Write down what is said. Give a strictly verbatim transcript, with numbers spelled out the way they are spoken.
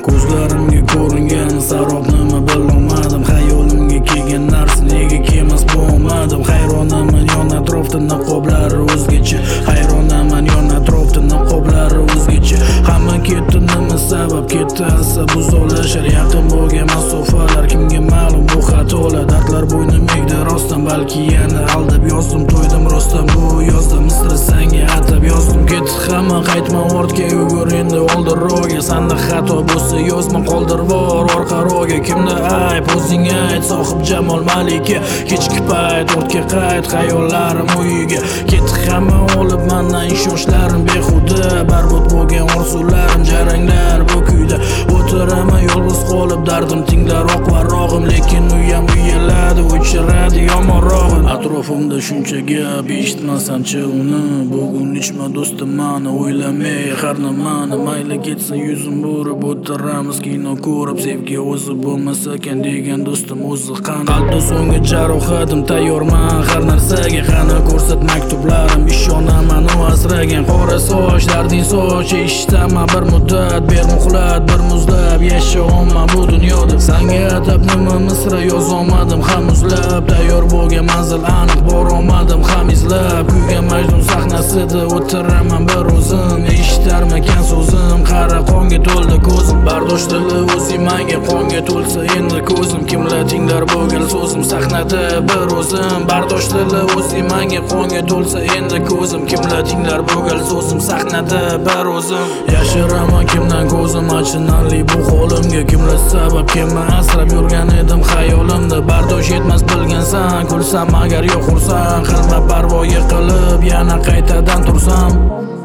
Ko'zlarimga ko'ringan sarob nima bilolmadim. Xayolimga kelgan narsa nega kelmas bo'lmadim. Hayronaman yon atrofda niqoblari o'zgacha. Hayronaman yon atrofda niqoblari o'zgacha. Hamma ketdi, nima sabab ketdi asa buzolashar. Yaqin bo'lgan masofalar kimga ma'lum bu xatolar. Dardlar bo'ynim egdi rostdan, balki yana aldab yozdim. To'ydim rostdan bu yozda misra senga atab yozdim. Ketdi hamma, qaytma ortga, yugur endi oldinroqga. Sanda xato bo'lsa yozma, qoldirvor orqa ro'ga. Kimda ayb o'zing ayt, sohib jamol malika. Kechki payt ortga qayt, xayollarim uyiga. Ketdi hamma olib mendan ishonchlarim behuda. Barbod bo'lgan orzularim jaranglar bu kuyda. O'tiraman yolg'iz qolib, dardim tinglaroq va rog'im. Lekin uyam uyaladi, o'chiradi yomonrog'im. Atrofimda shuncha gap eshitmasamchi uni. Bugun ichma do'stim mani, o'ylamay har nimani. Mayli ketsin yuzim burib o'tiramiz kino ko'rib. Sevgi o'zi bo'lmasa ekan degan do'stim o'zi qani. Qalbda so'nggi jarohatim, tayyorman har narsaga. Qani ko'rsat maktublarim, ishonaman u asragan. Qora soch, darding soch, eshitaman bir muddat. Ber muhlat, bir muzlab yashayman bu dunyoda. Senga atab nima misra yozolmadim hanuzlab. Tayyor bo'lgan manzil aniq borolmadim ham izlab. Kuygan Majnun sahnasida o'tiraman bir o'zim. Eshitarmikan so'zim, qara qonga to'ldi ko'zim. Bardosh dili o'zing menga qonga to'lsa endi ko'zim. Kimlar tinglar bo'lgan so'zim, sahnada bir o'zim. Bardosh dili o'zing menga qonga to'lsa endi ko'zim. Kimlar tinglar bo'lgan so'zim, sahnada bir o'zim. Yashiraman kimdan ko'zim, achinarli bu holimga. Kimlar sabab kimni asrab yurgan edim xayolimda. Bardosh yetmas bilgansan, kulsam agar yo'q ursan. Qilma parvo yiqilib yana qaytadan tursam.